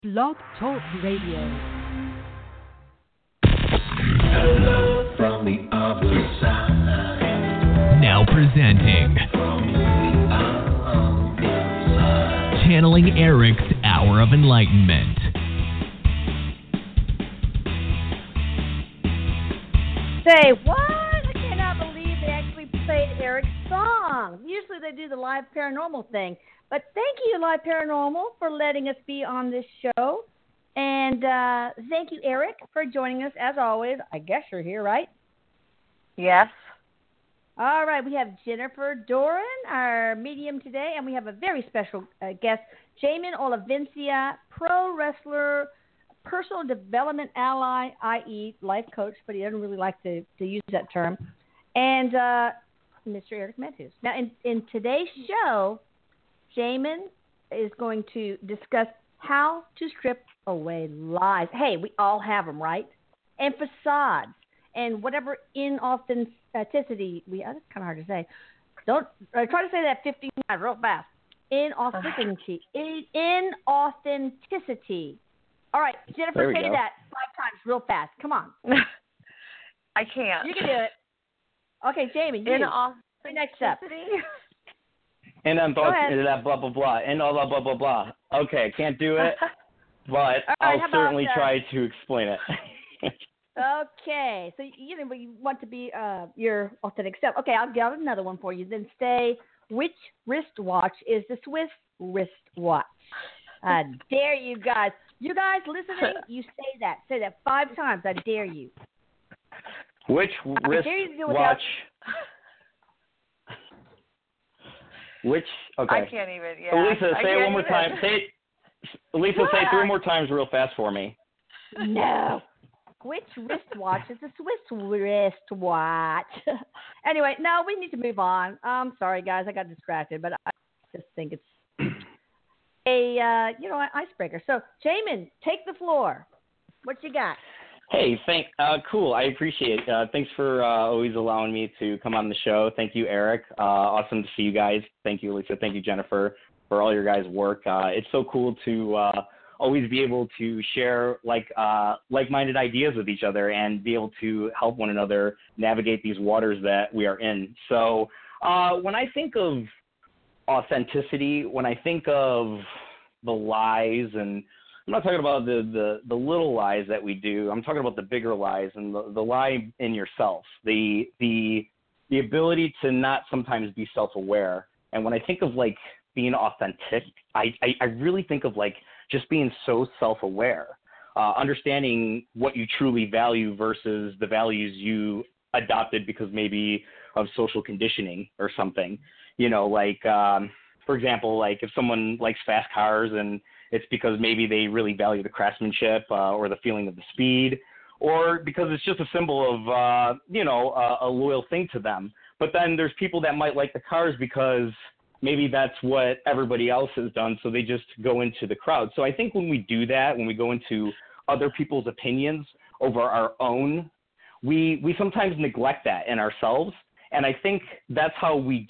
Blog Talk Radio. Hello from the other side. Now presenting From the other side. Channeling Eric's Hour of Enlightenment. Say what? I cannot believe they actually played Eric's song. Usually they do the live paranormal thing. But thank you, Live Paranormal, for letting us be on this show. And thank you, Eric, for joining us, as always. I guess you're here, right? Yes. All right, we have Jennifer Doran, our medium today, and we have a very special guest, Jamin Olivencia, pro wrestler, personal development ally, i.e. life coach, but he doesn't really like to use that term, and Mr. Eric Matthews. Now, in today's show, Jamin is going to discuss how to strip away lies. Hey, we all have them, right? And facades and whatever inauthenticity that's kind of hard to say. Don't try to say that 15 times real fast. Inauthenticity. Inauthenticity. All right, Jennifer, say that 5 times real fast. Come on. I can't. You can do it. Okay, Jamie, you. Next up. And I'm blah blah blah and all blah blah blah. Okay, can't do it, but right, I'll certainly try to explain it. Okay, so you want to be your authentic self. Okay, I'll get another one for you. Then say, which wristwatch is the Swiss wristwatch? Dare you guys. You guys listening, you say that. Say that 5 times. I dare you. Which wristwatch? Which? Okay. I can't even. Yeah. Elisa, say it one more time. Elisa, say it 3 more times real fast for me. No. Which wristwatch is the Swiss wristwatch? Anyway, no, we need to move on. I'm sorry, guys. I got distracted, but I just think it's an icebreaker. So, Jamin, take the floor. What you got? Hey, cool. I appreciate it. Thanks for always allowing me to come on the show. Thank you, Eric. Awesome to see you guys. Thank you, Lisa. Thank you, Jennifer, for all your guys' work. It's so cool to always be able to share like-minded ideas with each other and be able to help one another navigate these waters that we are in. So when I think of authenticity, when I think of the lies, and I'm not talking about the little lies that we do. I'm talking about the bigger lies and the lie in yourself, the ability to not sometimes be self-aware. And when I think of like being authentic, I really think of like just being so self-aware, understanding what you truly value versus the values you adopted because maybe of social conditioning or something. You know, like for example, like if someone likes fast cars and it's because maybe they really value the craftsmanship or the feeling of the speed, or because it's just a symbol of, a loyal thing to them. But then there's people that might like the cars because maybe that's what everybody else has done, so they just go into the crowd. So I think when we do that, when we go into other people's opinions over our own, we sometimes neglect that in ourselves. And I think that's how we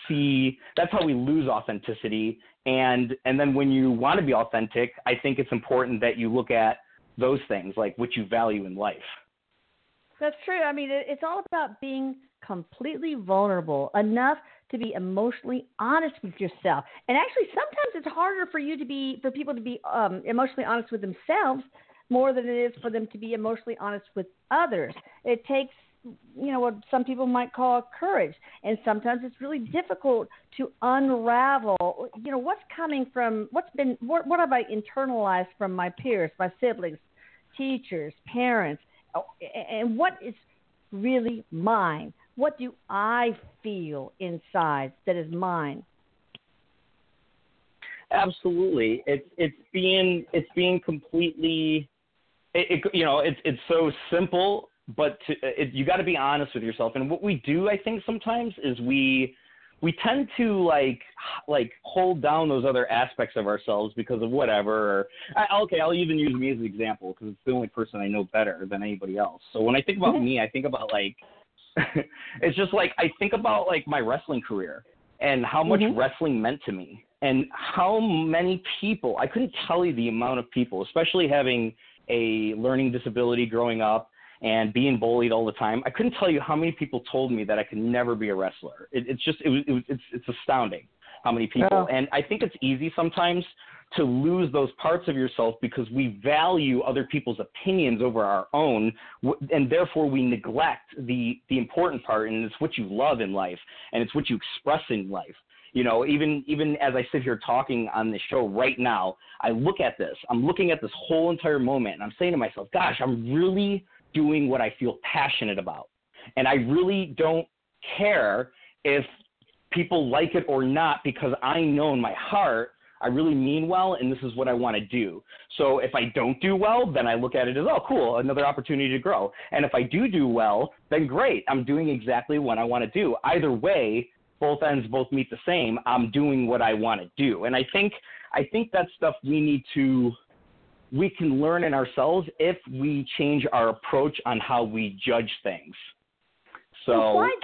lose authenticity. And then when you want to be authentic, I think it's important that you look at those things, like what you value in life. That's true. I mean, it's all about being completely vulnerable enough to be emotionally honest with yourself. And actually, sometimes it's harder for people to be emotionally honest with themselves more than it is for them to be emotionally honest with others. It takes what some people might call courage. And sometimes it's really difficult to unravel, what's coming from, what have I internalized from my peers, my siblings, teachers, parents, and what is really mine? What do I feel inside that is mine? Absolutely. It's being completely, it's so simple. But you got to be honest with yourself. And what we do, I think, sometimes is we tend to like hold down those other aspects of ourselves because of whatever. I'll even use me as an example because it's the only person I know better than anybody else. So when I think about me, I think about like it's just like I think about like my wrestling career and how much wrestling meant to me. and how many people, I couldn't tell you the amount of people, especially having a learning disability growing up and being bullied all the time. I couldn't tell you how many people told me that I could never be a wrestler. It's astounding how many people. Oh. And I think it's easy sometimes to lose those parts of yourself because we value other people's opinions over our own, and therefore we neglect the important part, and it's what you love in life, and it's what you express in life. You know, even as I sit here talking on this show right now, I look at this. I'm looking at this whole entire moment, and I'm saying to myself, gosh, I'm really doing what I feel passionate about. And I really don't care if people like it or not, because I know in my heart I really mean well, and this is what I want to do. So if I don't do well, then I look at it as, oh, cool, another opportunity to grow. And if I do well, then great, I'm doing exactly what I want to do. Either way, both ends both meet the same. I'm doing what I want to do. And I think that's stuff we can learn in ourselves if we change our approach on how we judge things. So why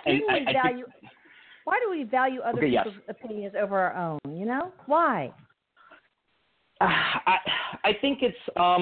do we value other people's opinions over our own? You know, why? I think it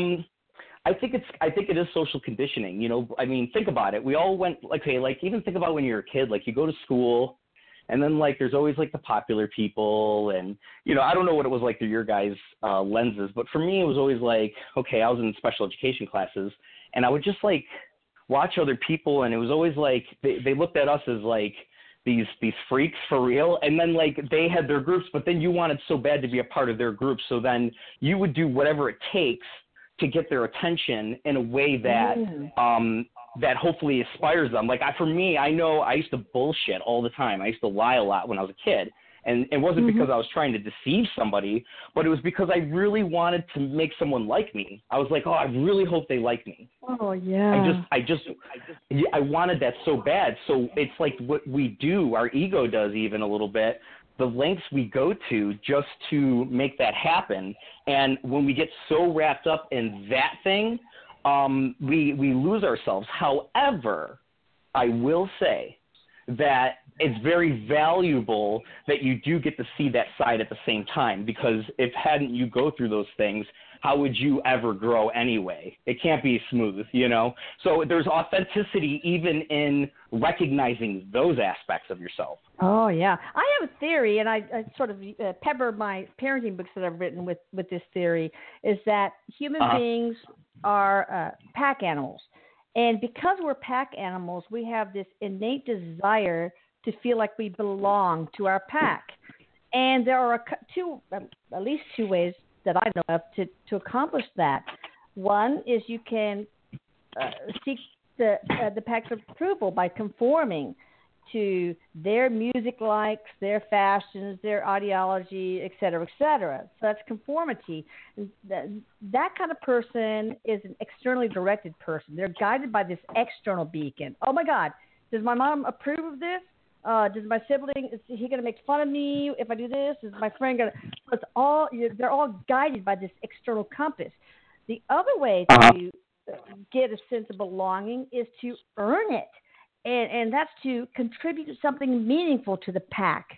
is social conditioning. You know, I mean, think about it. We all went, even think about when you're a kid. Like, you go to school, and then like there's always like the popular people, and you know, I don't know what it was like through your guys' lenses, but for me it was always like, okay, I was in special education classes, and I would just like watch other people, and it was always like they looked at us as like these freaks for real, and then like they had their groups, but then you wanted so bad to be a part of their group, so then you would do whatever it takes to get their attention in a way that that hopefully inspires them. Like for me, I know I used to bullshit all the time. I used to lie a lot when I was a kid. And it wasn't because I was trying to deceive somebody, but it was because I really wanted to make someone like me. I was like, oh, I really hope they like me. Oh, yeah. I wanted that so bad. So it's like what we do, our ego does even a little bit, the lengths we go to just to make that happen. And when we get so wrapped up in that thing, we lose ourselves. However, I will say that it's very valuable that you do get to see that side at the same time, because if hadn't you go through those things, how would you ever grow anyway? It can't be smooth, you know? So there's authenticity even in recognizing those aspects of yourself. Oh, yeah. I have a theory, and I sort of pepper my parenting books that I've written with this theory, is that human beings are pack animals. And because we're pack animals, we have this innate desire to feel like we belong to our pack. And there are at least two ways that I know of to accomplish that. One is you can seek the pack's approval by conforming to their music likes, their fashions, their ideology, et cetera, et cetera. So that's conformity. That kind of person is an externally directed person. They're guided by this external beacon. Oh, my God, does my mom approve of this? Does my sibling, is he going to make fun of me if I do this? Is my friend going to? They're all guided by this external compass. The other way to get a sense of belonging is to earn it. And that's to contribute something meaningful to the pack.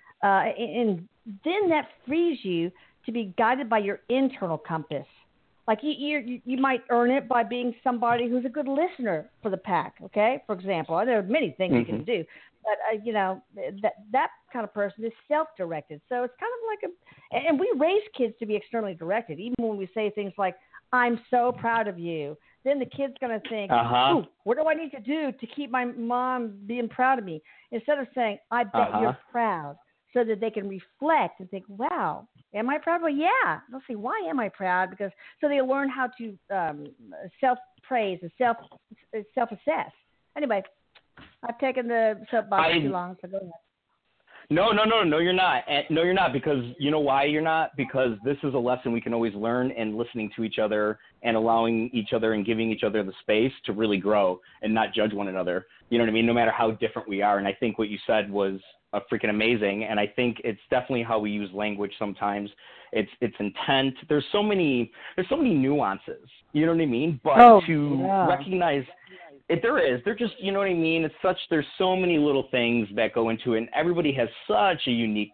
And then that frees you to be guided by your internal compass. Like you might earn it by being somebody who's a good listener for the pack, okay? For example, there are many things you can do. But, that kind of person is self-directed. So it's kind of like and we raise kids to be externally directed, even when we say things like, I'm so proud of you. Then the kid's going to think, ooh, what do I need to do to keep my mom being proud of me? Instead of saying, I bet you're proud, so that they can reflect and think, wow, am I proud? Well, yeah. They'll say, why am I proud? So they learn how to self-praise and self-assess. Anyway, I've taken the soapbox too long, so go ahead. No, you're not. No, you're not, because you know why you're not? Because this is a lesson we can always learn in listening to each other and allowing each other and giving each other the space to really grow and not judge one another. You know what I mean? No matter how different we are. And I think what you said was freaking amazing. And I think it's definitely how we use language sometimes. It's intent. There's so many nuances. You know what I mean? But recognize they're just, you know what I mean? There's so many little things that go into it, and everybody has such a unique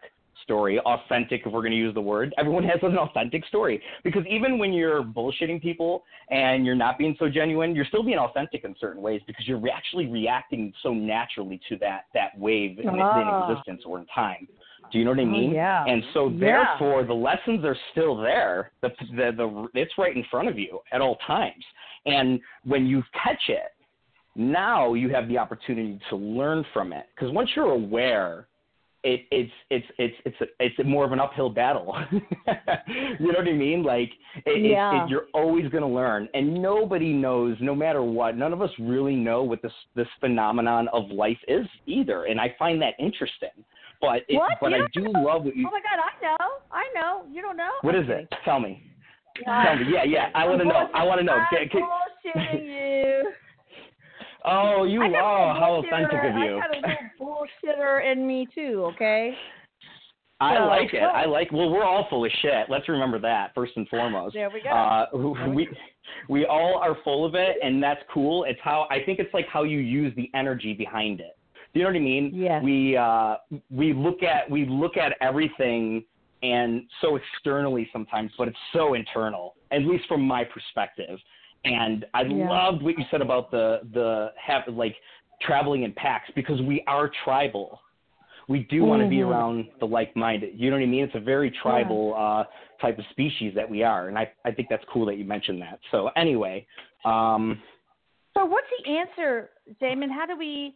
story, authentic if we're going to use the word. Everyone has an authentic story, because even when you're bullshitting people and you're not being so genuine, you're still being authentic in certain ways, because you're actually reacting so naturally to that wave in existence or in time. Do you know what I mean? Yeah. And so therefore the lessons are still there. It's right in front of you at all times. And when you catch it, now you have the opportunity to learn from it. Because once you're aware, it's more of an uphill battle. You know what I mean? Like you're always going to learn, and nobody knows, no matter what. None of us really know what this phenomenon of life is either, and I find that interesting. But I do love what you. Oh my God, I know. You don't know? What is it? Tell me. Tell me. Yeah. I want to know. I want to know. I'm bullshitting you. Oh, how authentic of you. I got a little bullshitter in me too, okay? I like it. Well, we're all full of shit. Let's remember that, first and foremost. There we go. We all are full of it, and that's cool. I think it's like how you use the energy behind it. Do you know what I mean? Yeah. We look at everything and so externally sometimes, but it's so internal, at least from my perspective. And I loved what you said about the traveling in packs, because we are tribal. We do want to be around the like-minded. You know what I mean? It's a very tribal type of species that we are, and I think that's cool that you mentioned that. So anyway. So what's the answer, Damon? How do we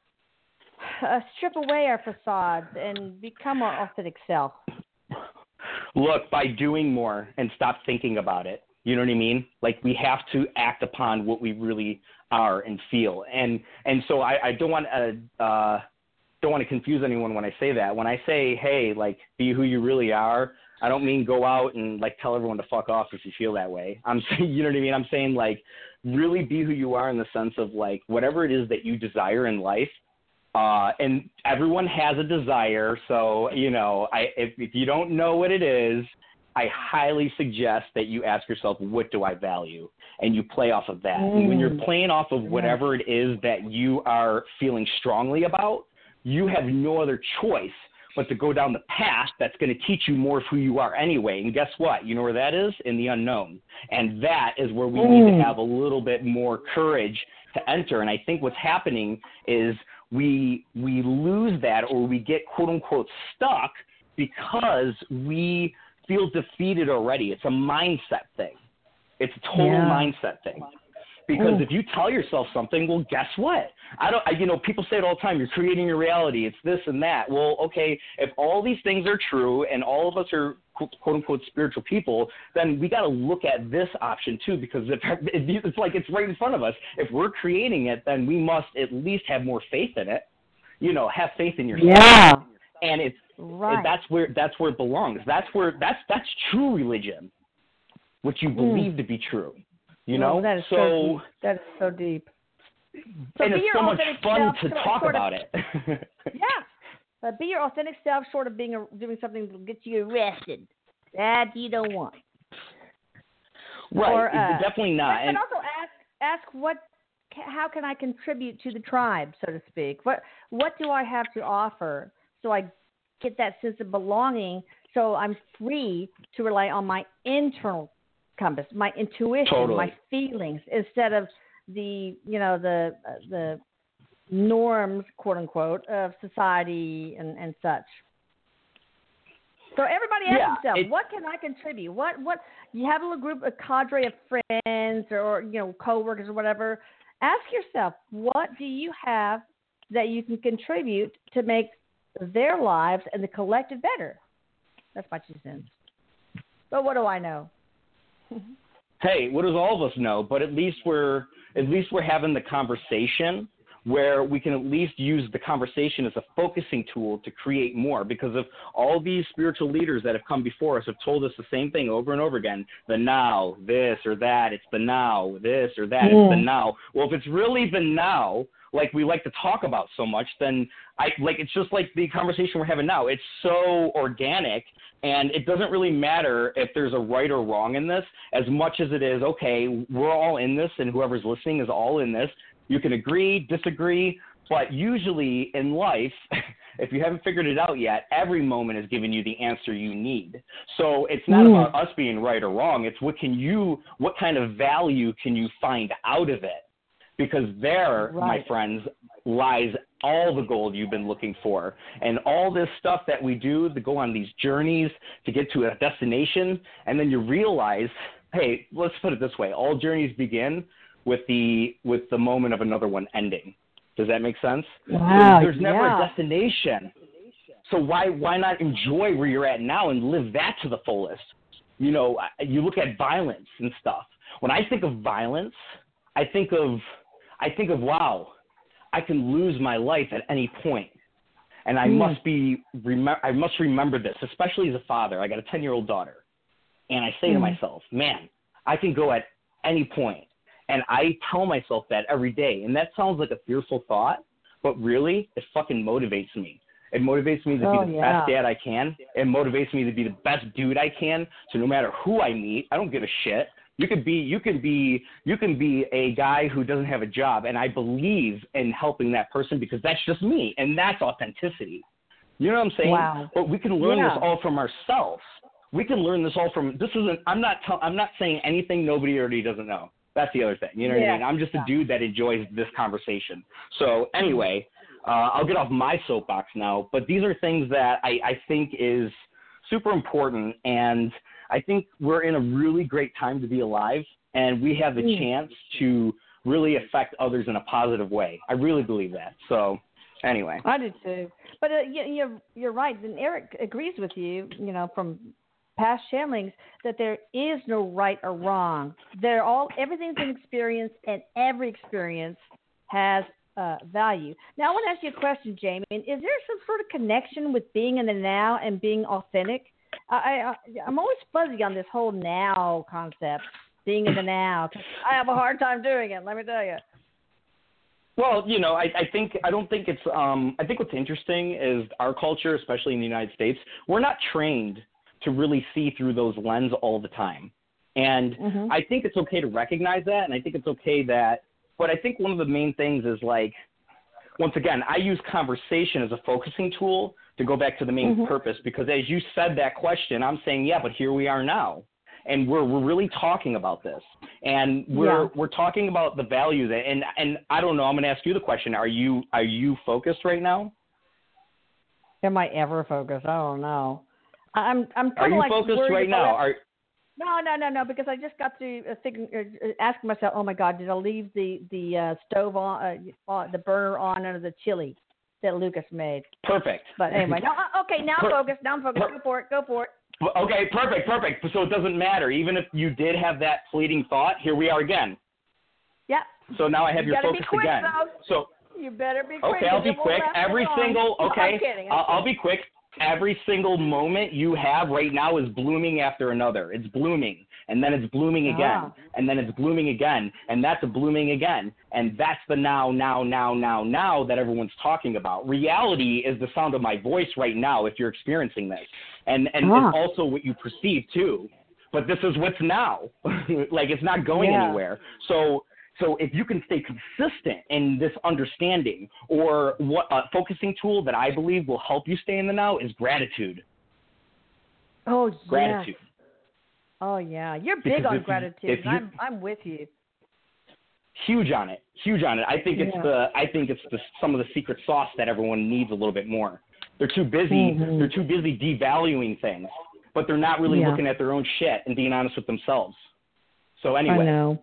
strip away our facades and become our authentic self? Look, by doing more and stop thinking about it. You know what I mean? Like, we have to act upon what we really are and feel. And so I don't want to confuse anyone when I say that. When I say, hey, like, be who you really are, I don't mean go out and like tell everyone to fuck off if you feel that way. I'm saying, you know what I mean? I'm saying, like, really be who you are in the sense of, like, whatever it is that you desire in life. And everyone has a desire. So, you know, if you don't know what it is, I highly suggest that you ask yourself, what do I value? And you play off of that. And when you're playing off of whatever it is that you are feeling strongly about, you have no other choice but to go down the path that's going to teach you more of who you are anyway. And guess what? You know where that is? In the unknown. And that is where we need to have a little bit more courage to enter. And I think what's happening is we lose that, or we get quote unquote stuck because we feel defeated already. It's a mindset thing. It's a total mindset thing. Because if you tell yourself something, well, guess what? People say it all the time. You're creating your reality. It's this and that. Well, okay, if all these things are true and all of us are quote unquote spiritual people, then we got to look at this option too, because it's like it's right in front of us. If we're creating it, then we must at least have more faith in it. You know, have faith in yourself. Yeah. And that's where it belongs. That's true religion, what you believe to be true. You know, that is so deep. So and it's so much fun to talk about it. But be your authentic self, short of doing something to get you arrested. That you don't want. Right, or, definitely not. And also ask how can I contribute to the tribe, so to speak? What do I have to offer so I get that sense of belonging, so I'm free to rely on my internal compass, my intuition, my feelings, instead of the norms, quote unquote, of society and such. So everybody asks themselves, what can I contribute? What you have a little group, a cadre of friends or coworkers or whatever. Ask yourself, what do you have that you can contribute to make their lives and the collective better? That's my 2 cents. But what do I know? Hey, what does all of us know? But at least we're having the conversation where we can at least use the conversation as a focusing tool to create more. Because of all these spiritual leaders that have come before us have told us the same thing over and over again. The now, this or that, it's the now, this or that, it's the now. Well, if it's really the now, like we like to talk about so much, then it's just like the conversation we're having now. It's so organic, and it doesn't really matter if there's a right or wrong in this, as much as it is, okay, we're all in this, and whoever's listening is all in this. You can agree, disagree, but usually in life, if you haven't figured it out yet, every moment is giving you the answer you need. So it's not about us being right or wrong. It's what kind of value can you find out of it? Because there, my friends, lies all the gold you've been looking for. And all this stuff that we do to go on these journeys to get to a destination, and then you realize, hey, let's put it this way. All journeys begin with the moment of another one ending. Does that make sense? Wow, There's never a destination. So why not enjoy where you're at now and live that to the fullest? You know, you look at violence and stuff. When I think of violence, I think of, wow, I can lose my life at any point. And I must remember this, especially as a father. I got a 10-year-old daughter. And I say to myself, man, I can go at any point. And I tell myself that every day. And that sounds like a fearful thought, but really, it fucking motivates me. It motivates me to be the best dad I can. It motivates me to be the best dude I can. So no matter who I meet, I don't give a shit. You can be a guy who doesn't have a job, and I believe in helping that person because that's just me, and that's authenticity. You know what I'm saying? Wow. But we can learn this all from ourselves. We can learn this all from. This isn't. I'm not saying anything nobody already doesn't know. That's the other thing. You know what I mean? I'm just a dude that enjoys this conversation. So anyway, I'll get off my soapbox now. But these are things that I think is super important, and I think we're in a really great time to be alive, and we have the chance to really affect others in a positive way. I really believe that. So anyway. I do too. But you're right. And Eric agrees with you, you know, from past channelings, that there is no right or wrong. Everything's an experience, and every experience has value. Now, I want to ask you a question, Jamie. Is there some sort of connection with being in the now and being authentic? I'm always fuzzy on this whole now concept, being in the now. I have a hard time doing it, let me tell you. Well, you know, I think what's interesting is our culture, especially in the United States, we're not trained to really see through those lenses all the time. And I think it's okay to recognize that, and I think it's okay but I think one of the main things is, like, once again, I use conversation as a focusing tool to go back to the main purpose, because as you said that question, I'm saying, yeah, but here we are now. And we're really talking about this. And we're talking about the values. And I don't know, I'm going to ask you the question. Are you focused right now? Am I ever focused? I don't know. I'm Are you focused right now? No, because I just got to asking myself, oh my God, did I leave the stove on, the burner on under the chili that Lucas made? Perfect. But anyway, now I'm focused. Go for it. Okay, perfect. So it doesn't matter. Even if you did have that fleeting thought, here we are again. Yeah. So now I have your focus again. So you better be quick. Okay, I'll be quick. I'll be quick. Every single moment you have right now is blooming after another. It's blooming, and then it's blooming again, and then it's blooming again, and that's a blooming again. And that's the now that everyone's talking about. Reality is the sound of my voice right now if you're experiencing this. And it's also what you perceive too. But this is what's now. Like, it's not going anywhere. So if you can stay consistent in this understanding, or what a focusing tool that I believe will help you stay in the now is gratitude. Oh, yeah. Gratitude. Oh, yeah. You're big on gratitude. I'm with you. Huge on it. I think it's some of the secret sauce that everyone needs a little bit more. They're too busy. They're too busy devaluing things, but they're not really looking at their own shit and being honest with themselves. So anyway, I know.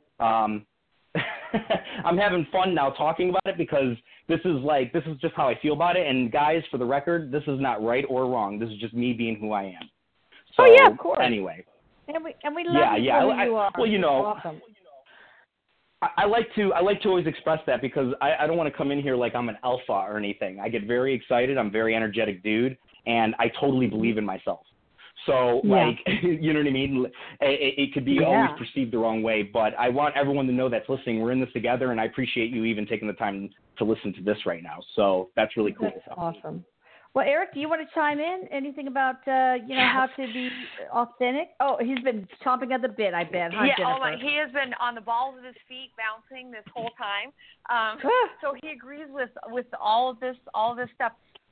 I'm having fun now talking about it, because this is just how I feel about it. And guys, for the record, this is not right or wrong. This is just me being who I am. So, of course. Anyway. And we love you for who you are. Well, you know, awesome. I like to always express that, because I don't want to come in here like I'm an alpha or anything. I get very excited. I'm a very energetic dude, and I totally believe in myself. So, like, you know what I mean? It could be always perceived the wrong way, but I want everyone to know that's listening. We're in this together, and I appreciate you even taking the time to listen to this right now. So that's really cool. That's awesome. Well, Eric, do you want to chime in? Anything about, how to be authentic? Oh, he's been chomping at the bit, I bet. Huh, Jennifer? He has been on the balls of his feet bouncing this whole time. So he agrees with all of this stuff.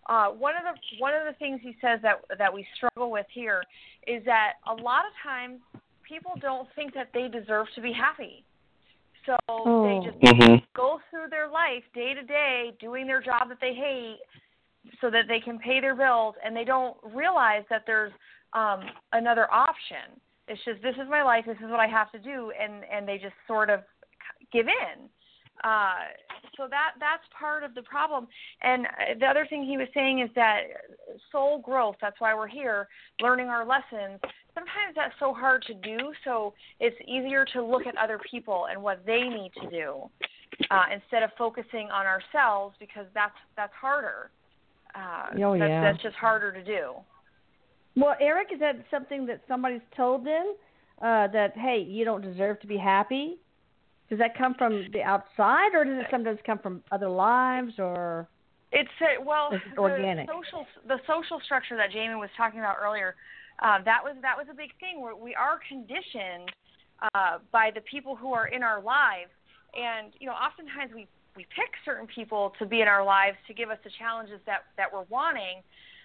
one of the things he says that we struggle with here is that a lot of times people don't think that they deserve to be happy. So they just go through their life day to day doing their job that they hate so that they can pay their bills, and they don't realize that there's another option. It's just, this is my life, this is what I have to do, and they just sort of give in. So that's part of the problem. And the other thing he was saying is that soul growth, that's why we're here, learning our lessons. Sometimes that's so hard to do, so it's easier to look at other people and what they need to do instead of focusing on ourselves, because that's harder. That's just harder to do. Well, Eric, is that something that somebody's told them, that, hey, you don't deserve to be happy? Does that come from the outside, or does it sometimes come from other lives, or it's organic? The social structure that Jamie was talking about earlier, that was a big thing, where we are conditioned by the people who are in our lives, and oftentimes we pick certain people to be in our lives to give us the challenges that we're wanting.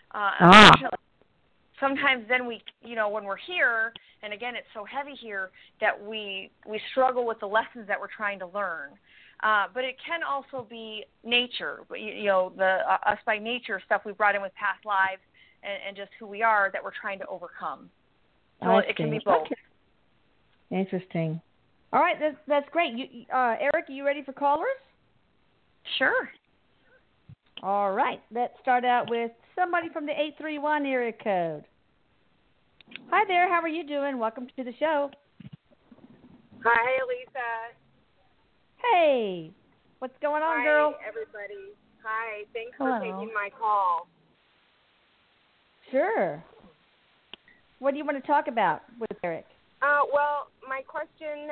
Sometimes then when we're here, and again, it's so heavy here that we struggle with the lessons that we're trying to learn. But it can also be nature, the us by nature stuff we brought in with past lives and just who we are that we're trying to overcome. So it can be both. Okay. Interesting. All right, that's great. Eric, are you ready for callers? Sure. All right, let's start out with somebody from the 831 area code. Hi there, how are you doing? Welcome to the show. Hi, Lisa. Hey, what's going on, girl? Hi, everybody. Hi, thanks Hello. for taking my call. Sure. What do you want to talk about with Eric? Well, my question,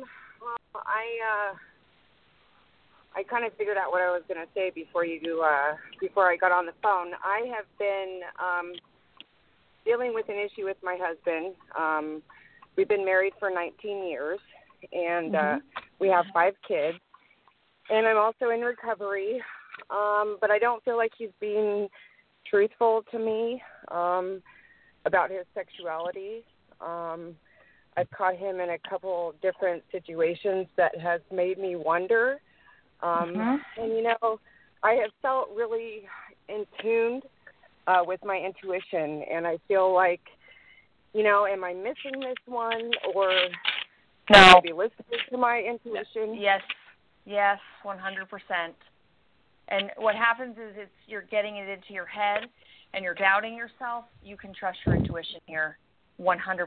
I kind of figured out what I was going to say before I got on the phone. I have been dealing with an issue with my husband. We've been married for 19 years, and we have 5 kids. And I'm also in recovery, but I don't feel like he's being truthful to me about his sexuality. I've caught him in a couple different situations that has made me wonder. And, I have felt really in tune with my intuition, and I feel like, am I missing this one, or should I be listening to my intuition? Yes, 100%. And what happens is you're getting it into your head, and you're doubting yourself. You can trust your intuition here, 100%.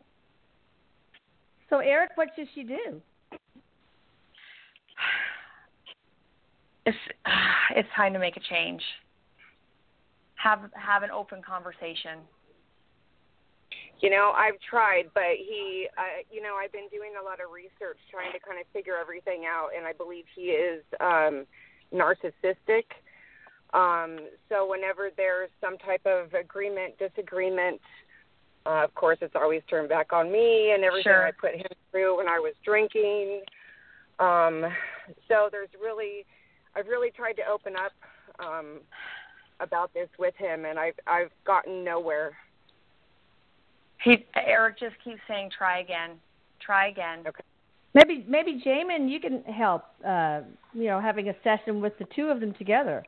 So, Eric, what should she do? It's time to make a change. Have an open conversation. I've tried, but I've been doing a lot of research trying to kind of figure everything out, and I believe he is narcissistic. So whenever there's some type of agreement, disagreement, of course, it's always turned back on me and everything I put him through when I was drinking. So I've really tried to open up about this with him, and I've gotten nowhere. Eric just keeps saying, try again. Okay. Maybe Jamin, you can help. Having a session with the two of them together.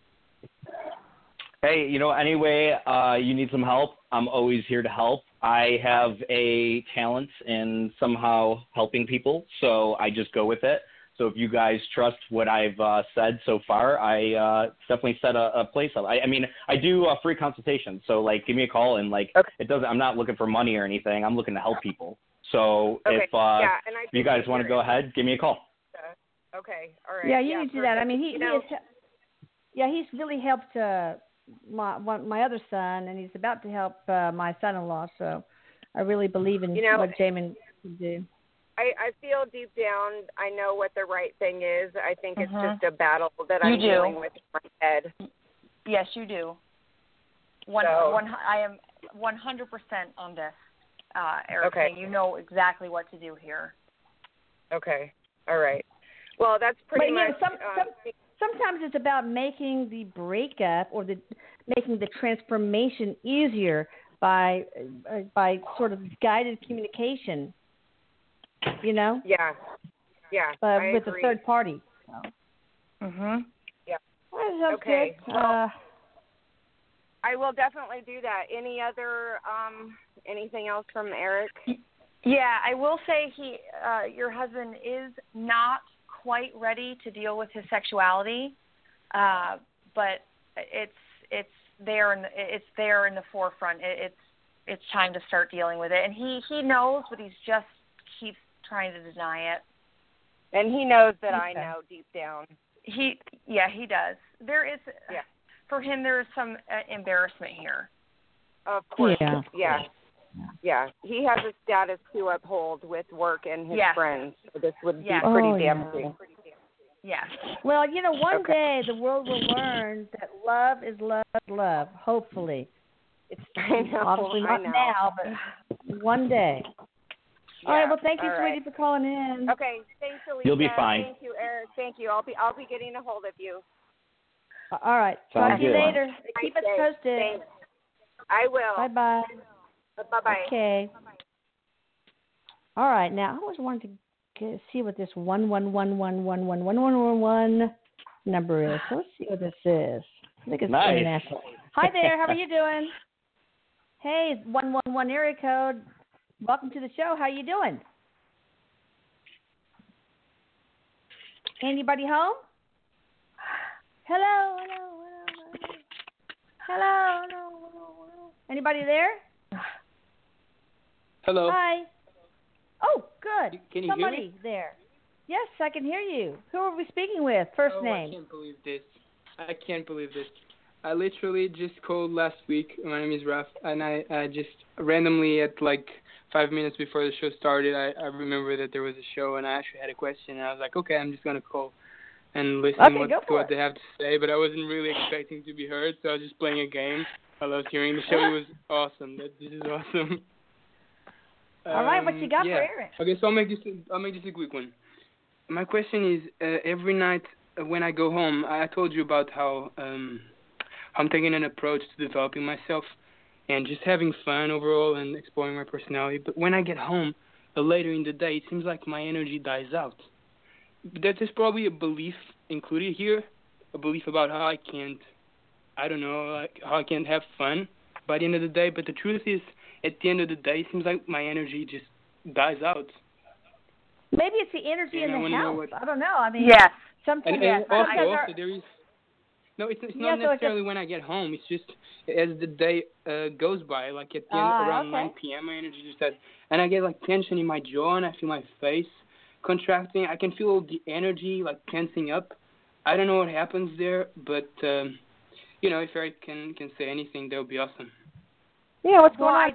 Hey, anyway, you need some help, I'm always here to help. I have a talent in somehow helping people, so I just go with it. So if you guys trust what I've said so far, I definitely set a place up. I do a free consultation. So give me a call, and I'm not looking for money or anything. I'm looking to help people. So if you guys want to go ahead, give me a call. Okay. All right. Yeah, you need to do that. I mean, he's really helped my other son, and he's about to help my son-in-law. So I really believe in what Jamin can do. I feel deep down, I know what the right thing is. I think it's just a battle that I'm dealing with in my head. Yes, you do. I am 100% on this, Eric. Okay. You know exactly what to do here. Okay. All right. Well, that's pretty much. sometimes it's about making the breakup or making the transformation easier by sort of guided communication. You know? Yeah. With agree. a third party. So. Mhm. Yeah. Well, Okay. Good. Well, I will definitely do that. Any other anything else from Eric? Yeah, I will say your husband is not quite ready to deal with his sexuality, but it's there in the forefront. It's time to start dealing with it, and he knows, but he's just keeps trying to deny it. And he knows that I know deep down. He does. There is for him. There is some embarrassment here. Of course. Yeah. Yeah. He has a status to uphold with work and his friends. So this would be pretty damaging. Yeah. Well, one day the world will learn that love is love. Hopefully, it's obviously not now, but one day. Yeah. All right. Well, thank you, All sweetie, right. for calling in. Okay. Thanks, Elisa. You'll be fine. Thank you, Eric. Thank you. I'll be getting a hold of you. All right. Sounds Talk to you good. later. Keep us posted. Thanks. I will. Bye-bye. Bye-bye. Okay. All right. Now, I always wanted to see what this 111111111 number is. So let's see what this is. I think it's international. Hi there. How are you doing? Hey, 111 area code. Welcome to the show. How you doing? Anybody home? Hello. Anybody there? Hello. Hi. Oh, good. Can you Somebody hear me? there. Yes, I can hear you. Who are we speaking with? First name. I can't believe this. I literally just called last week. My name is Raf, and I just randomly at like 5 minutes before the show started, I remember that there was a show, and I actually had a question, and I was like, okay, I'm just going to call and listen to what they have to say, but I wasn't really expecting to be heard, so I was just playing a game. I loved hearing the show. It was awesome. This is awesome. All right, what you got for Eric? Okay, so I'll make this a quick one. My question is, every night when I go home, I told you about how I'm taking an approach to developing myself and just having fun overall and exploring my personality. But when I get home, later in the day, it seems like my energy dies out. There's probably a belief included here, a belief about how I can't have fun by the end of the day. But the truth is, at the end of the day, it seems like my energy just dies out. Maybe it's the energy in the house. I don't know. I mean, sometimes. And also there is. No, it's not necessarily when I get home. It's just as the day goes by, like at the end, around 9 p.m., my energy just dies. And I get like tension in my jaw, and I feel my face contracting. I can feel the energy like tensing up. I don't know what happens there, but if Eric can say anything, that would be awesome. Yeah, what's going on? I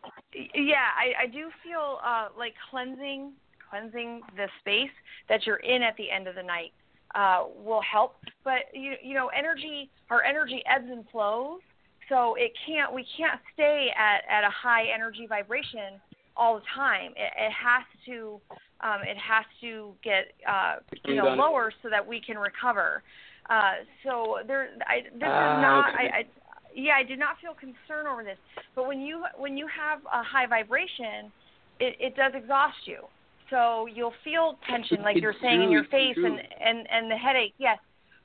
do feel like cleansing the space that you're in at the end of the night will help. But our energy ebbs and flows, so we can't stay at a high energy vibration all the time. It has to get lower so that we can recover. So I did not feel concern over this. But when you have a high vibration, it does exhaust you. So you'll feel tension, like you're saying, in your face and the headache. Yes.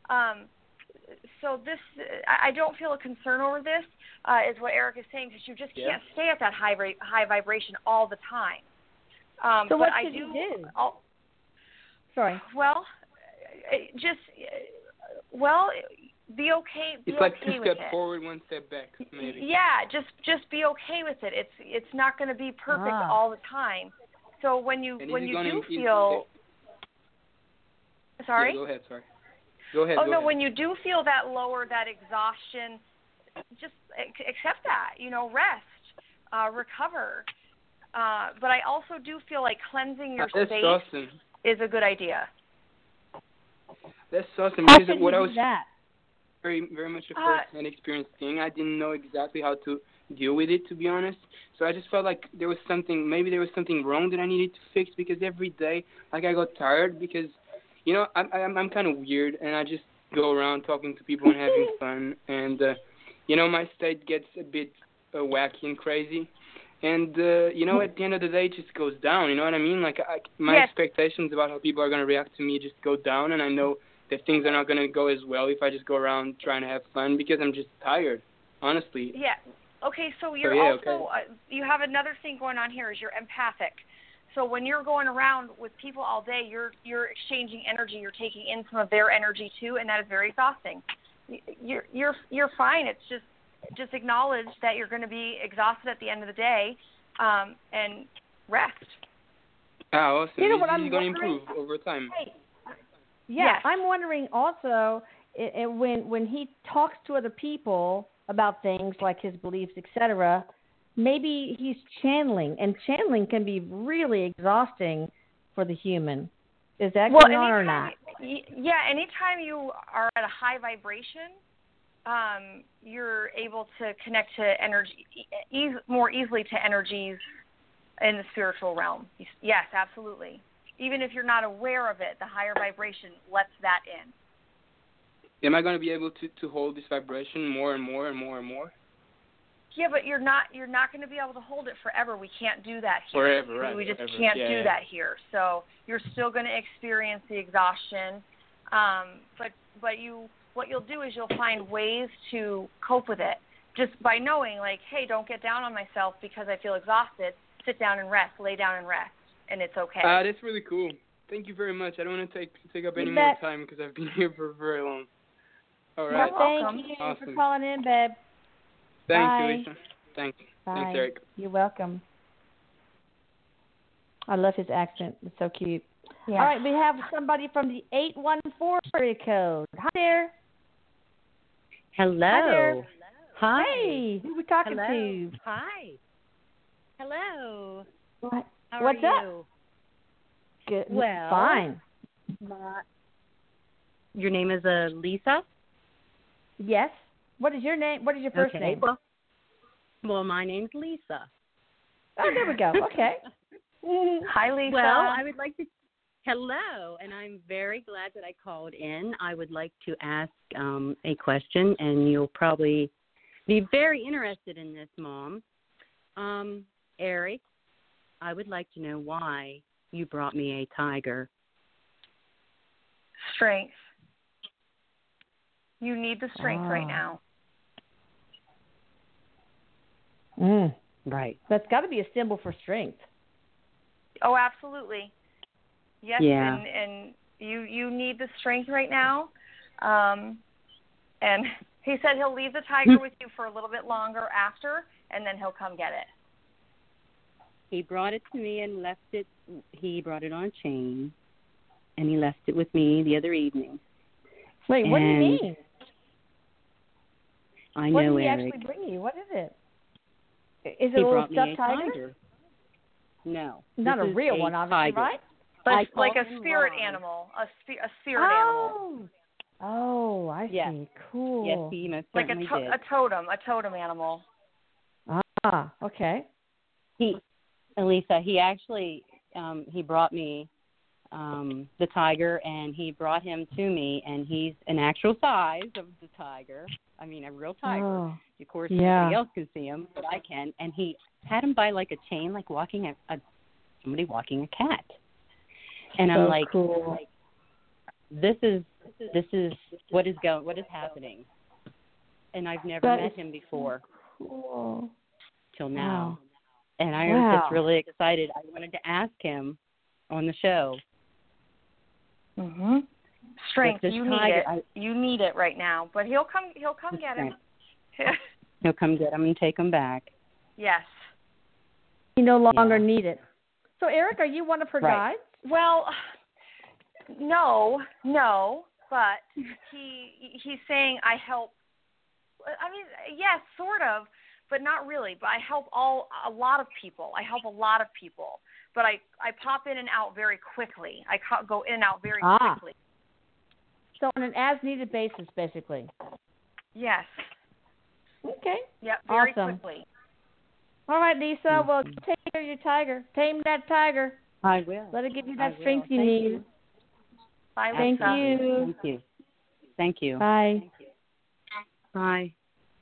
So I don't feel a concern over this, is what Eric is saying, because you just can't stay at that high vibration all the time. So what should you do? Sorry. Well, be okay. It's like 2 steps forward, 1 step back, maybe. Yeah, just be okay with it. It's not going to be perfect all the time. So when you do feel, sorry. Yeah, go ahead. Sorry. Go ahead. When you do feel that exhaustion, just accept that. Rest, recover. But I also do feel like cleansing your space is a good idea. That's awesome. How because should what you I was do that? very, very much a first-hand experience thing. I didn't know exactly how to deal with it, to be honest. So I just felt like there was something wrong that I needed to fix, because every day, like, I got tired because, I'm kind of weird, and go around talking to people and having fun. And, my state gets a bit wacky and crazy. And, at the end of the day, it just goes down. You know what I mean? Like, my expectations about how people are going to react to me just go down, and I know that things are not going to go as well if I just go around trying to have fun because I'm just tired, honestly. Yeah. Okay, so you have another thing going on here is you're empathic. So when you're going around with people all day, you're exchanging energy. You're taking in some of their energy too, and that is very exhausting. You're fine. It's just acknowledge that you're going to be exhausted at the end of the day, and rest. Oh, awesome. You know what This is going to improve over time. Hey, yes. I'm wondering also when he talks to other people about things like his beliefs, etc., maybe he's channeling, and channeling can be really exhausting for the human. Is that going on or not? Yeah, anytime you are at a high vibration, you're able to connect to energy more easily to energies in the spiritual realm. Yes, absolutely. Even if you're not aware of it, the higher vibration lets that in. Am I going to be able to hold this vibration more and more and more and more? Yeah, but you're not going to be able to hold it forever. We can't do that here. Forever, right? We just can't do that here. So you're still going to experience the exhaustion, but what you'll do is you'll find ways to cope with it just by knowing, like, hey, don't get down on myself because I feel exhausted. Sit down and rest. Lay down and rest, and it's okay. That's really cool. Thank you very much. I don't want to take up any more time because I've been here for very long. All right. Well, thank you for calling in, babe. Thank Bye. you, Lisa. Thanks. Bye. Thanks, Eric. You're welcome. I love his accent. It's so cute. Yeah. All right, we have somebody from the 814 area code. Hi there. Hello. Hi there. Hi. Hey, who are we talking to? Hi. Hello. What? How What's are up? you? Good. Well, fine. Your name is Lisa? Yes. What is your name? What is your first name? Well, my name's Lisa. Oh, there we go. Okay. Hi, Lisa. Well, I would like to. Hello, and I'm very glad that I called in. I would like to ask a question, and you'll probably be very interested in this, Mom. Eric, I would like to know why you brought me a tiger. Strength. You need the strength right now. Right. That's got to be a symbol for strength. Oh, absolutely. Yes, yeah. And you need the strength right now. And he said he'll leave the tiger with you for a little bit longer after, and then he'll come get it. He brought it to me and left it. He brought it on a chain, and he left it with me the other evening. Wait, what do you mean? I what know, did he Eric. actually bring you? What is it? Is it a little stuffed tiger? No. Not a real one, obviously, tiger. right? Like a spirit animal. A spirit animal. Oh, I see. Yes. Cool. Yes, he most like certainly did. A totem animal. Ah, okay. Elisa, he actually, he brought me the tiger, and he brought him to me, and he's an actual size of the tiger. I mean, a real tiger. Oh, of course, nobody else can see him, but I can. And he had him by like a chain, like walking somebody walking a cat. And so I'm like, cool. this is what is happening. And I've never met him before. Cool. Till now. Wow. And I was just really excited. I wanted to ask him on the show. Mhm. Strength. You need it. You need it right now. But he'll come get him. He'll come get him and take him back. Yes. You no longer need it. So, Eric, are you one of her guides? Well, no, but he's saying I help. I mean, yes, sort of, but not really. But I help a lot of people. But I pop in and out very quickly. I go in and out very quickly. So on an as-needed basis, basically. Yes. Okay. Yep, very awesome. quickly. All right, Lisa. Well, take care of your tiger. Tame that tiger. I will. Let it give you that strength you need. Bye, Thank Lisa. you. Thank you. Thank you. Bye. Bye.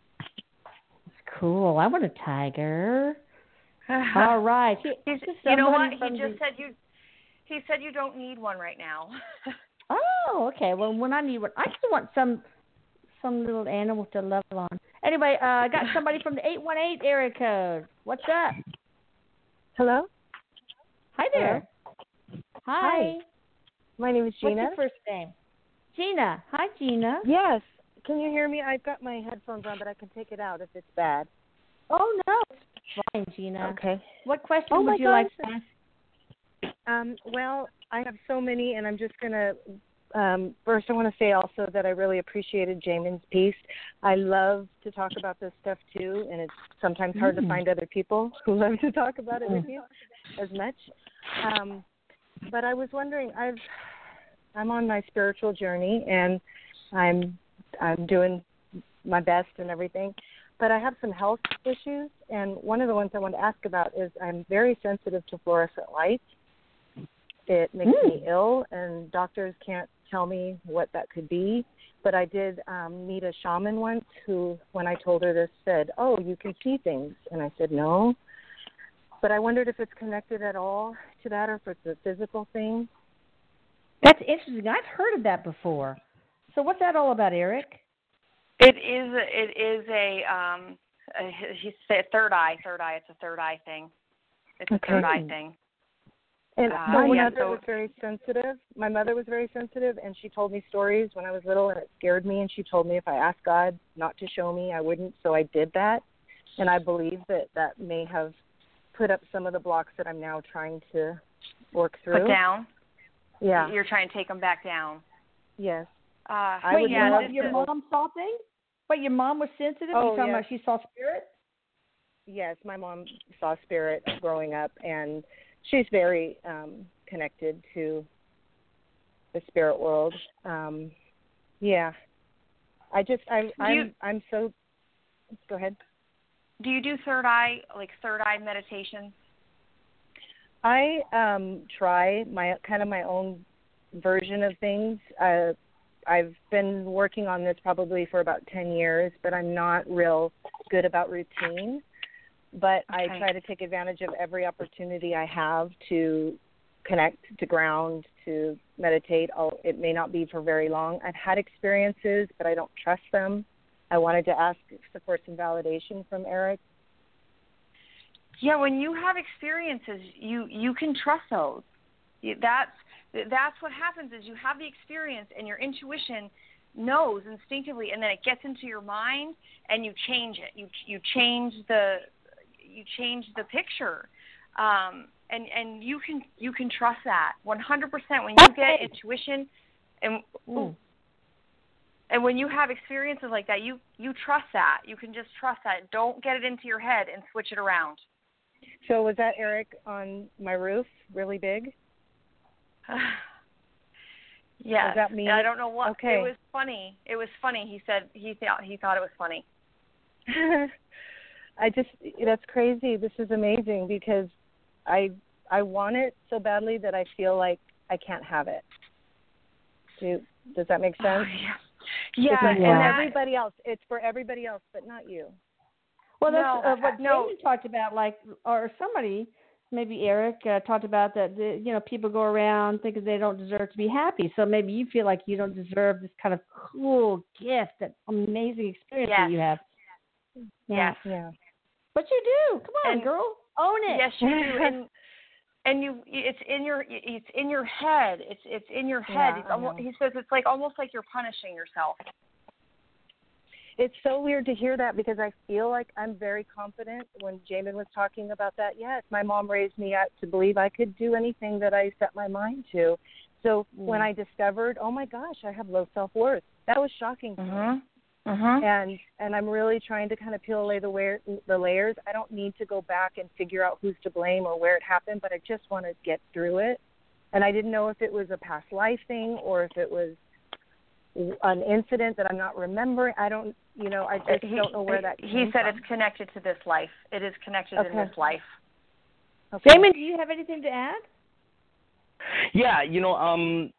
Cool. I want a tiger. All right. You know what? He said you don't need one right now. Oh, okay. Well, when I need one, I just want some little animal to love on. Anyway, I got somebody from the 818 area code. What's up? Hello? Hi there. Hello? Hi. My name is Gina. What's your first name? Gina. Hi, Gina. Yes. Can you hear me? I've got my headphones on, but I can take it out if it's bad. Oh, no. It's fine, Gina. Okay. What question would you like to ask? Well, I have so many, and I'm just going to first I want to say also that I really appreciated Jamin's piece. I love to talk about this stuff, too, and it's sometimes hard to find other people who love to talk about it with you as much. But I was wondering, I'm on my spiritual journey, and I'm doing my best and everything, but I have some health issues, and one of the ones I want to ask about is I'm very sensitive to fluorescent light. It makes me ill, and doctors can't tell me what that could be, but I did meet a shaman once who, when I told her this, said, "Oh, you can see things," and I said, "No," but I wondered if it's connected at all to that or if it's a physical thing. That's interesting. I've heard of that before. So what's that all about, Eric? It is a he said third eye. It's a third eye thing. It's a third eye thing. And my mother was very sensitive. My mother was very sensitive, and she told me stories when I was little, and it scared me. And she told me if I asked God not to show me, I wouldn't. So I did that, and I believe that may have put up some of the blocks that I'm now trying to work through. Put down. Yeah. You're trying to take them back down. Yes. Your mom saw things? But your mom was sensitive? Oh, You're talking about she saw spirit? Yes, my mom saw spirit growing up, and she's very connected to the spirit world. Yeah. I'm so. Go ahead. Do you do third eye meditations? I try my own version of things. I've been working on this probably for about 10 years, but I'm not real good about routine. But I try to take advantage of every opportunity I have to connect, to ground, to meditate. It may not be for very long. I've had experiences, but I don't trust them. I wanted to ask for some validation from Eric. Yeah, when you have experiences, you can trust those. That's what happens is you have the experience and your intuition knows instinctively, and then it gets into your mind and you change it. You change the picture, and you can trust that 100% when you get intuition and when you have experiences like that, you trust that. You can just trust that. Don't get it into your head and switch it around. So was that Eric on my roof, really big? Yes. Was that me? I don't know what. Okay. It was funny. He said he thought it was funny. That's crazy. This is amazing because I want it so badly that I feel like I can't have it. Does that make sense? Yeah. And everybody else. It's for everybody else, but not you. Well, that's what Jamie talked about, or somebody, maybe Eric, talked about that, people go around thinking they don't deserve to be happy. So maybe you feel like you don't deserve this kind of cool gift, that amazing experience that you have. Yes. Yeah. But you do. Come on, girl. Own it. Yes, you do. And it's in your head. It's in your head. Yeah, he says it's almost like you're punishing yourself. It's so weird to hear that because I feel like I'm very confident when Jamin was talking about that. Yes, my mom raised me up to believe I could do anything that I set my mind to. So when I discovered, oh my gosh, I have low self-worth, that was shocking to me. And I'm really trying to kind of peel away the layers. I don't need to go back and figure out who's to blame or where it happened, but I just want to get through it. And I didn't know if it was a past life thing or if it was an incident that I'm not remembering. I just don't know where that came He said from. it's connected to this life. It is connected in this life. Okay. Damon, do you have anything to add? Yeah,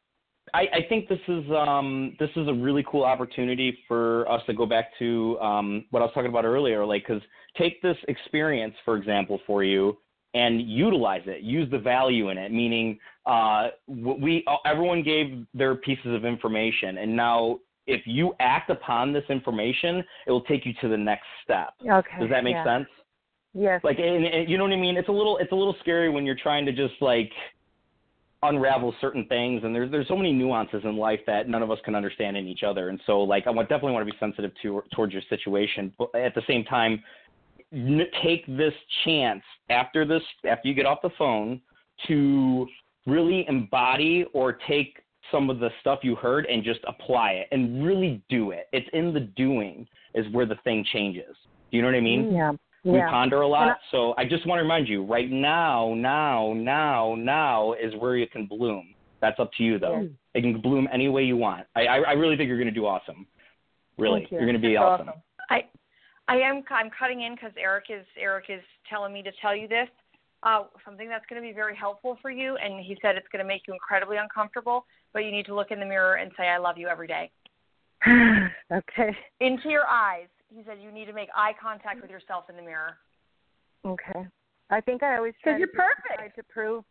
I think this is a really cool opportunity for us to go back to what I was talking about earlier. Like, because take this experience, for example, for you, and utilize it. Use the value in it. Meaning, everyone gave their pieces of information, and now if you act upon this information, it will take you to the next step. Okay. Does that make sense? Yes. Like, and you know what I mean? It's a little scary when you're trying to just like unravel certain things, and there's so many nuances in life that none of us can understand in each other. And so, like, I definitely want to be sensitive towards your situation, but at the same time, take this chance after you get off the phone to really embody or take some of the stuff you heard and just apply it and really do it. It's in the doing is where the thing changes. Do you know what I mean? Yeah. We ponder a lot, so I just want to remind you, right now is where you can bloom. That's up to you, though. Yeah. It can bloom any way you want. I really think you're going to do awesome. Really, you're going to be awesome. I'm cutting in because Eric is telling me to tell you this. Something that's going to be very helpful for you, and he said it's going to make you incredibly uncomfortable, but you need to look in the mirror and say, I love you every day. Okay. Into your eyes. He said you need to make eye contact with yourself in the mirror. Okay. I think I always tried to prove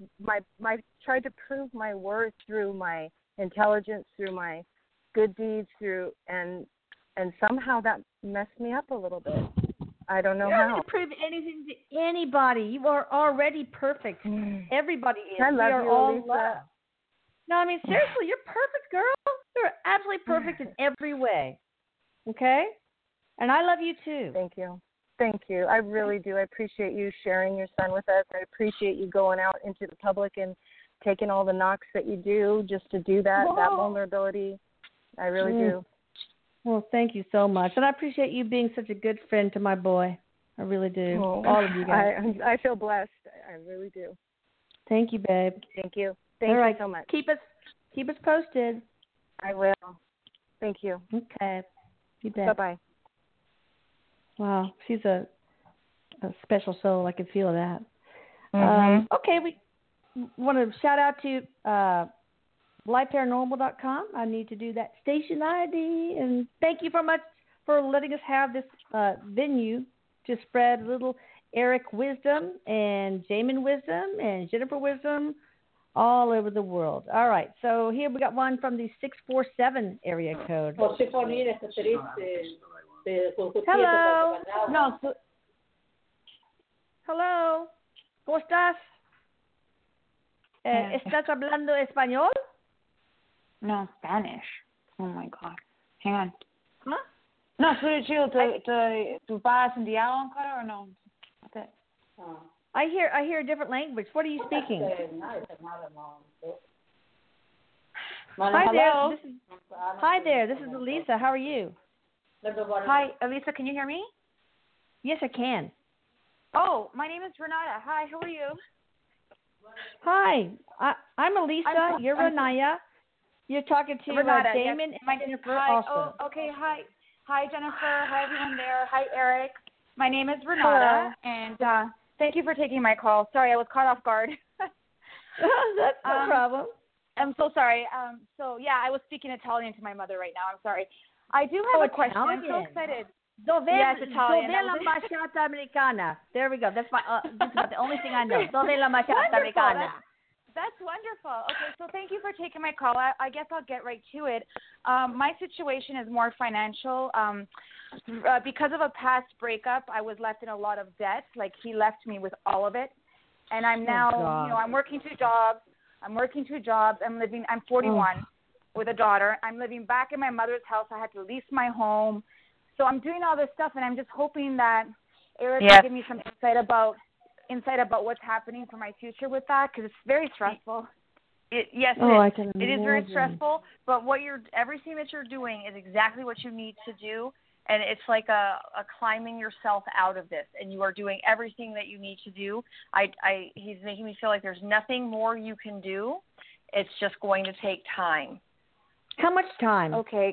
my worth through my intelligence, through my good deeds, and somehow that messed me up a little bit. I don't know how. You don't need to prove anything to anybody. You are already perfect. Everybody is. I love we are you, all Elisa. loved. No, I mean, seriously, you're perfect, girl. You're absolutely perfect in every way. Okay? And I love you, too. Thank you. Thank you. I really do. I appreciate you sharing your son with us. I appreciate you going out into the public and taking all the knocks that you do just to do that vulnerability. I really do. Well, thank you so much. And I appreciate you being such a good friend to my boy. I really do. All of you guys. I feel blessed. I really do. Thank you, babe. Thank you. Thank you so much. Keep us posted. I will. Thank you. Okay. You bet. Bye-bye. Wow, she's a special soul. I can feel that. Mm-hmm. Okay, we want to shout out to LifeParanormal.com. I need to do that station ID. And thank you very much for letting us have this venue to spread a little Eric wisdom and Jamin wisdom and Jennifer wisdom all over the world. All right, so here we got one from the 647 area code. Hello. No. Hello. ¿Cómo estás? ¿Estás hablando español? No, Spanish. Oh my God. Hang on. Huh? No, ¿tú vas a Santiago, or no? That's it. I hear a different language. What are you speaking? Hi there. This is Elisa. How are you? Hi, Elisa. Can you hear me? Yes, I can. Oh, my name is Renata. Hi, how are you? Hi, I'm Elisa. You're Renaya. You're talking to Renata, Damon yes. and Jennifer Hi. also. Oh, okay. Hi, Jennifer. Hi, everyone there. Hi, Eric. My name is Renata, and thank you for taking my call. Sorry, I was caught off guard. That's no problem. I'm so sorry. I was speaking Italian to my mother right now. I'm sorry. I do have a question. Italian. I'm so excited. Yes, Italian. Dove la Ambasciata Americana. There we go. That's about the only thing I know. Dove la Ambasciata Americana. That's wonderful. Okay, so thank you for taking my call. I guess I'll get right to it. My situation is more financial. Because of a past breakup, I was left in a lot of debt. Like, he left me with all of it. And I'm now, I'm working two jobs. I'm 41 with a daughter. I'm living back in my mother's house. I had to lease my home. So I'm doing all this stuff, and I'm just hoping that Eric will give me some insight about what's happening for my future with that, because it's very stressful. It is very stressful, but everything that you're doing is exactly what you need to do, and it's like a climbing yourself out of this, and you are doing everything that you need to do. He's making me feel like there's nothing more you can do. It's just going to take time. How much time? Okay.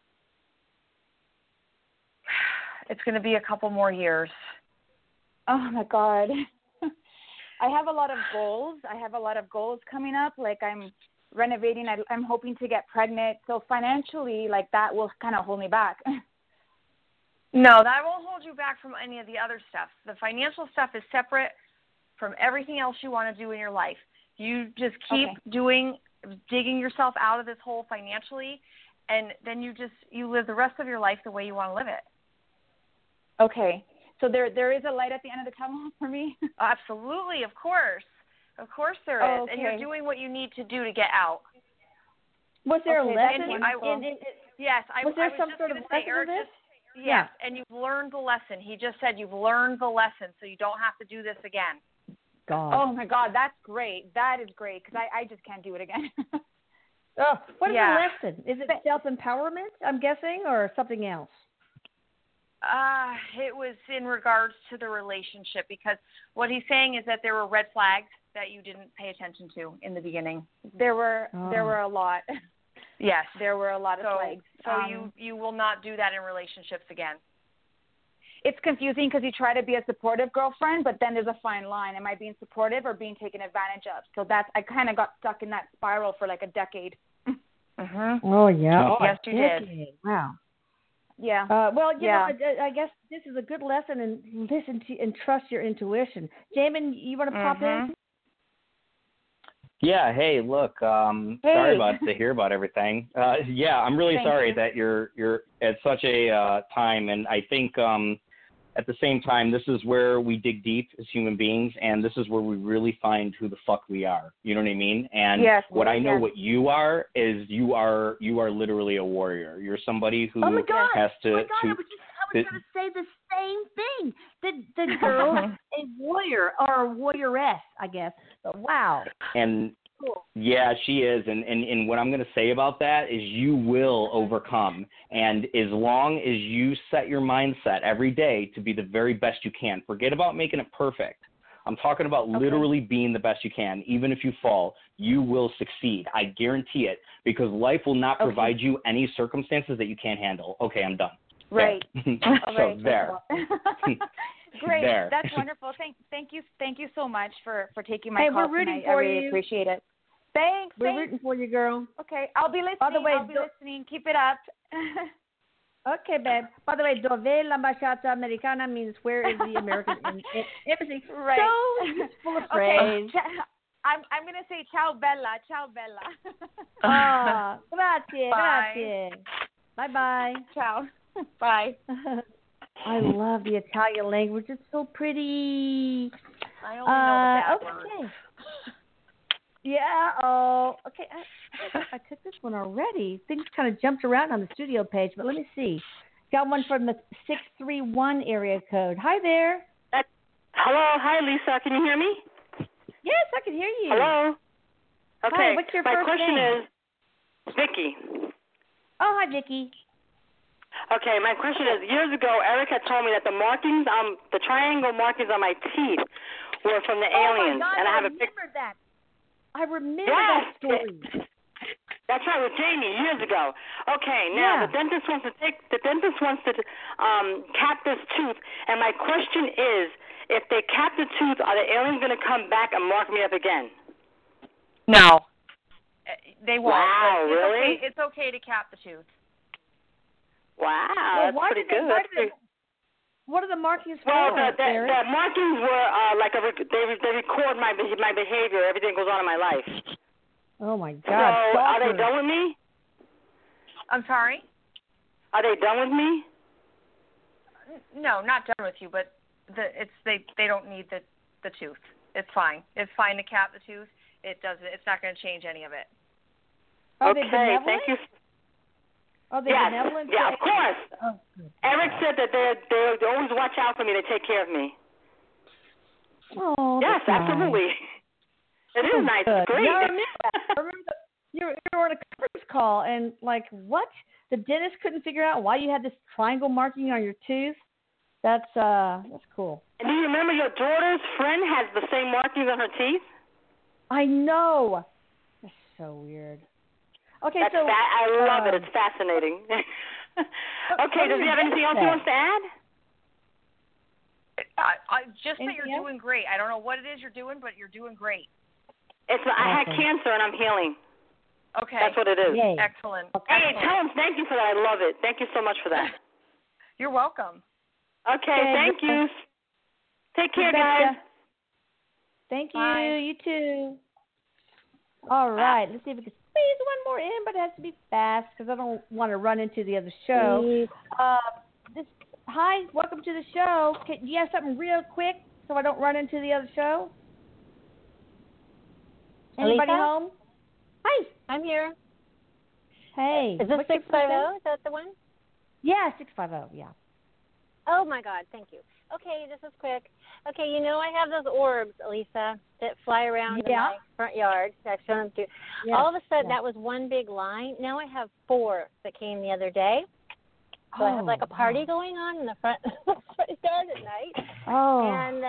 It's going to be a couple more years. Oh, my God. I have a lot of goals. coming up. Like, I'm renovating. I'm hoping to get pregnant. So financially, like that will kind of hold me back. No, that won't hold you back from any of the other stuff. The financial stuff is separate from everything else you want to do in your life. You just keep digging yourself out of this hole financially, and then you live the rest of your life the way you want to live it. Okay. So there is a light at the end of the tunnel for me? Absolutely, of course. Of course there is. Okay. And you're doing what you need to do to get out. Was there a lesson? Yes. Was there some sort of lesson in this? Yes, and you've learned the lesson. He just said you've learned the lesson, so you don't have to do this again. God. Oh, my God, that's great. That is great, because I just can't do it again. What is the lesson? Is it self-empowerment, I'm guessing, or something else? It was in regards to the relationship, because what he's saying is that there were red flags that you didn't pay attention to in the beginning. There were a lot. Yes. There were a lot of flags. So you will not do that in relationships again. It's confusing because you try to be a supportive girlfriend, but then there's a fine line. Am I being supportive or being taken advantage of? So I kind of got stuck in that spiral for like a decade. Mm-hmm. Oh, yeah. Yes, you did. Wow. Yeah. Well, you know, I guess this is a good lesson, and listen to and trust your intuition. Jamin, you want to pop in? Yeah. Hey, look. Sorry to hear about everything. I'm really sorry that you're at such a time, and I think at the same time, this is where we dig deep as human beings, and this is where we really find who the fuck we are. You know what I mean? And what I know what you are is you are literally a warrior. You're somebody who has to. I was going to say the same thing. The girl, a warrior or a warrioress, I guess. But wow. And yeah, she is. And what I'm going to say about that is you will overcome. And as long as you set your mindset every day to be the very best you can, forget about making it perfect. I'm talking about literally being the best you can. Even if you fall, you will succeed. I guarantee it, because life will not provide you any circumstances that you can't handle. Okay, I'm done. Right. So there. Great. There. That's wonderful. Thank you so much for taking my call. We're rooting tonight. for I really you. appreciate it. Thanks. We're rooting for you, girl. Okay, I'll be listening. By the way, I'll be listening. Keep it up. Okay, babe. By the way, dove l'ambasciata americana means where is the American embassy? Right. So useful a phrase. Okay. I'm gonna say ciao bella, grazie, grazie. Bye. Ciao. Bye. I love the Italian language. It's so pretty. I only know the bad words. Yeah. Oh, okay. I took this one already. Things kind of jumped around on the studio page, but let me see. Got one from the 631 area code. Hi there. Hello. Hi, Lisa. Can you hear me? Yes, I can hear you. Hello. Okay. Hi, what's your My first question name? is Vicky. Oh, hi, Vicky. Okay, my question is, years ago, Eric had told me that the markings, the triangle markings on my teeth were from the aliens. Oh, my God, and I have remember a picture. that. I remember that story. That's right, with Jamie years ago. Okay, now the dentist wants to cap this tooth, and my question is, if they cap the tooth, are the aliens going to come back and mark me up again? No, they won't. Wow, really? It's okay to cap the tooth. Wow, that's pretty good. What are the markings for? Well, the markings were they record my behavior. Everything goes on in my life. Oh my God! So are they done with me? I'm sorry? Are they done with me? No, not done with you, but they don't need the tooth. It's fine. It's fine to cap the tooth. It's not going to change any of it. Okay, thank you. Are they benevolent? Yeah, of course. Oh, Eric said that they always watch out for me. They take care of me. Oh, yes, absolutely. It is nice. Good. It's great. Yeah, I remember you were on a conference call, and like, what? The dentist couldn't figure out why you had this triangle marking on your tooth? That's cool. And do you remember your daughter's friend has the same markings on her teeth? I know. That's so weird. Okay, I love it. It's fascinating. Okay, does he have anything else he wants to add? Just that you're doing great. I don't know what it is you're doing, but you're doing great. I had cancer and I'm healing. Okay. That's what it is. Yay. Excellent. Hey, Excellent. tell them thank you for that. I love it. Thank you so much for that. You're welcome. Okay, thank you. Take care, guys. Thank you. Bye. You too. All right. Let's see if we can squeeze one more in, but it has to be fast because I don't want to run into the other show. Hi, welcome to the show. Do you have something real quick so I don't run into the other show? Anybody Alisa? home? Hi. I'm here. Hey. Is this what's your 650? Is that the one? Yeah, 650. Yeah. Oh, my God. Thank you. Okay, this is quick. Okay, I have those orbs, Alisa, that fly around in my front yard. I've shown them to you. Yeah. All of a sudden, that was one big line. Now I have 4 that came the other day. So I have like a party going on in the front yard at night. Oh.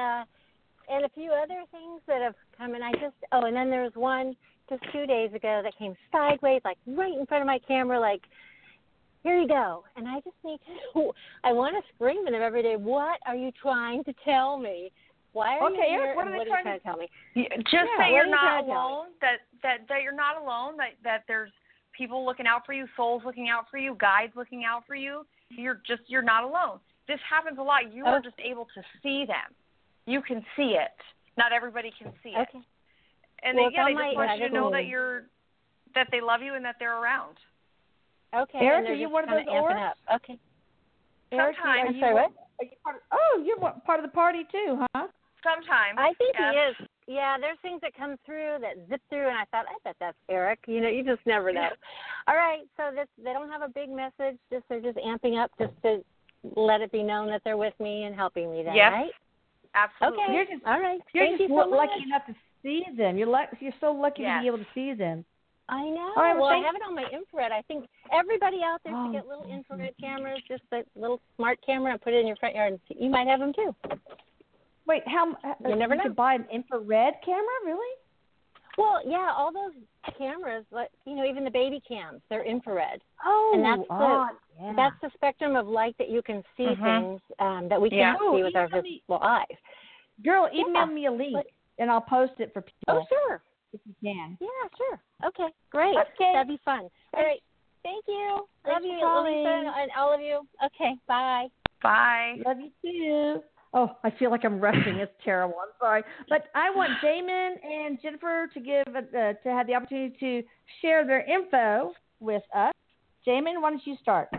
And a few other things that have come, and and then there was one just 2 days ago that came sideways, like right in front of my camera, like, here you go. And I just need to, I want to scream at them every day, what are you trying to tell me? Why are you here? Eric, what are you trying to tell me? Just that you're not alone, that you're not alone, that there's people looking out for you, souls looking out for you, guides looking out for you. You're not alone. This happens a lot. You are just able to see them. You can see it. Not everybody can see it. Okay. And they just want you to know that they love you and that they're around. Okay. Eric, are you one of those orbs? Okay. Eric, Sometimes. I'm sorry, what? Are you you're part of the party too, huh? Sometimes. I think he is. Yeah, there's things that come through that zip through, and I thought, I bet that's Eric. You just never know. All right, so they don't have a big message. They're just amping up just to let it be known that they're with me and helping me. Then, right? Absolutely. Okay. All right. You're Thank just you so much. lucky enough to see them. You're so lucky to be able to see them. I know. All right, well, I have it on my infrared. I think everybody out there should get little infrared cameras, just a little smart camera, and put it in your front yard. And see. You might have them too. Wait, you never know. You could buy an infrared camera, really? Well, yeah, all those cameras, like even the baby cams, they're infrared. Oh, and that's the spectrum of light that you can see things that we can't see with our visible eyes. Girl, email me a link, and I'll post it for people. Oh, sure. If you can. Yeah, sure. Okay, great. Okay. That'd be fun. All right. Thank you. Love you, Lisa, and all of you. Okay, bye. Bye. Love you too. Oh, I feel like I'm rushing. It's terrible. I'm sorry, but I want Damon and Jennifer to have the opportunity to share their info with us. Damon, why don't you start?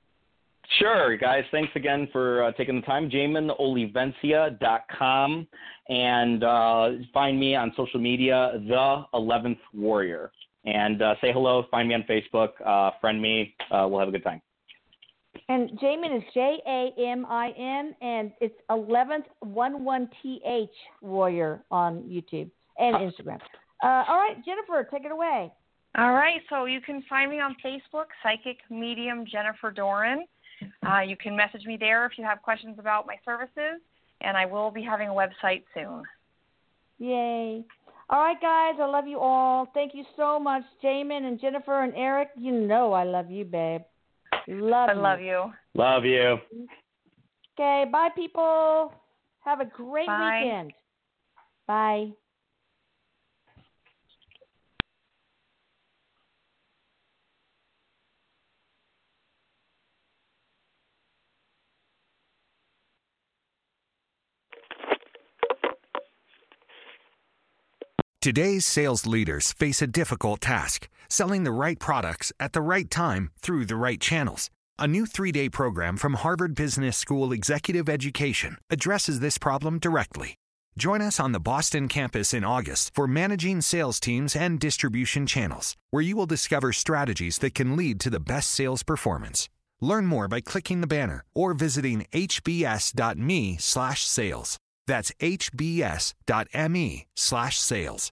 Sure, guys. Thanks again for taking the time. JaminOlivencia.com, and find me on social media, The 11th Warrior. And say hello. Find me on Facebook. Friend me. We'll have a good time. And Jamin is Jamin, and it's 11th 11th Warrior on YouTube and Instagram. All right, Jennifer, take it away. All right, so you can find me on Facebook, Psychic Medium Jennifer Doran. You can message me there if you have questions about my services, and I will be having a website soon. Yay. All right, guys, I love you all. Thank you so much, Jamin and Jennifer and Eric. You know I love you, babe. I love you. Love you. Okay, bye, people. Have a great weekend. Bye. Today's sales leaders face a difficult task, selling the right products at the right time through the right channels. A new 3-day program from Harvard Business School Executive Education addresses this problem directly. Join us on the Boston campus in August for Managing Sales Teams and Distribution Channels, where you will discover strategies that can lead to the best sales performance. Learn more by clicking the banner or visiting hbs.me/sales. That's hbs.me/sales.